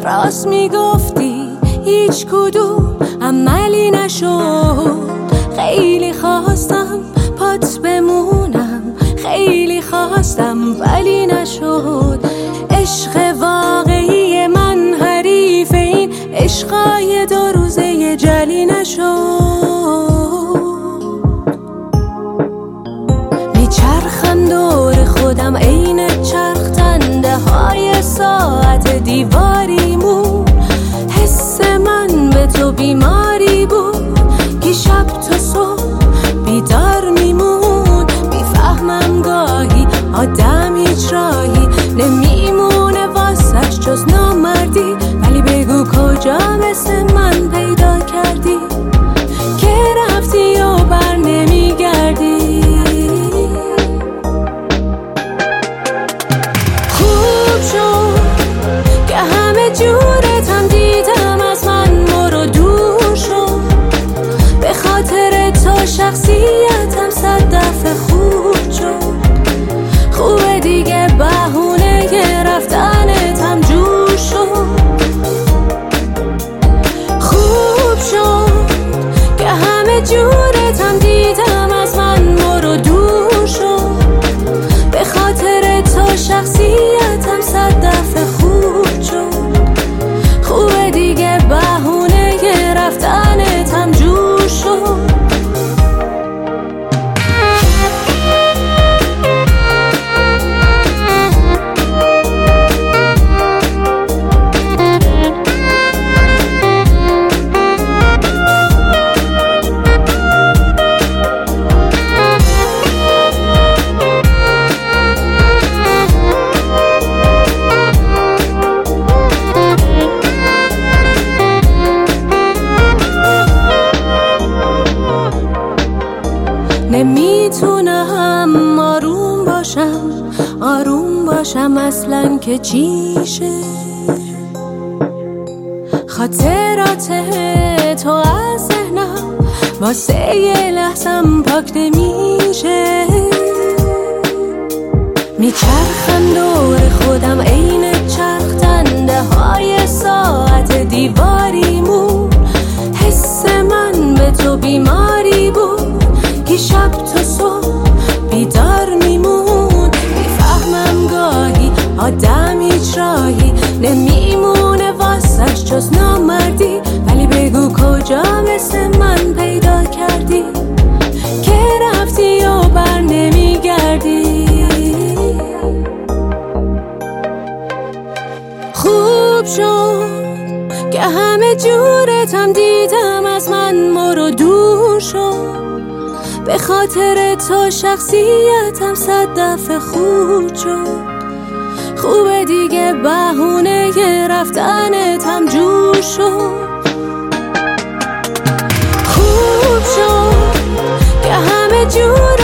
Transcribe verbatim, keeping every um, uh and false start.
راست میگفتی هیچ کدوم عملی نشد. خیلی خواستم پات بمونم، خیلی خواستم ولی نشد. عشق واقعی من حریف این عشقای دو روزه جلی نشد. میچرخم دور خودم عین چرخ تنده های ساعت دیواریمون. حس من به تو بیماری بود که شب تا صبح بیدار میمون. میفهمم گاهی آدم هیچ راهی نمیمونه واسش جز نامردی، ولی بگو کجا مثل من پیدا کردی که رفتی و بر نمیگردی. خوب شد که همه جورتم دیدم، از من برو دور شد. به خاطر تو شخصیتم صد دفعه خوب شد. خوبه دیگه بهونه که رفتنتم جور شد. خوب شد که همه جورتم دیدم، از من برو دور شد. به خاطر تو شخصیتم صد دفعه خوب شد. خوبه دیگه بهونه که رفتنتم جور شد. نمیتونم آروم باشم، آروم باشم اصلا که چیشه. خاطرات تو از ذهنم واسه یه لحظم پاک نمیشه. میچرخم دور خودم عین چرخ تنده های ساعت دیواریمون. حس من به تو بیماری بود که شب تا صبح بیدار میمون. میفهمم گاهی آدم هیچ راهی نمیمونه واسش جز نامردی، ولی بگو کجا مثل من پیدا کردی که رفتی و بر نمیگردی. خوب شد که همه جورتم دیدم، از من برو دور شد. به خاطر تو شخصیتم صد دفعه خوب شد. خوبه دیگه بهونه که رفتنتم جور شد. خوب شد که همه جور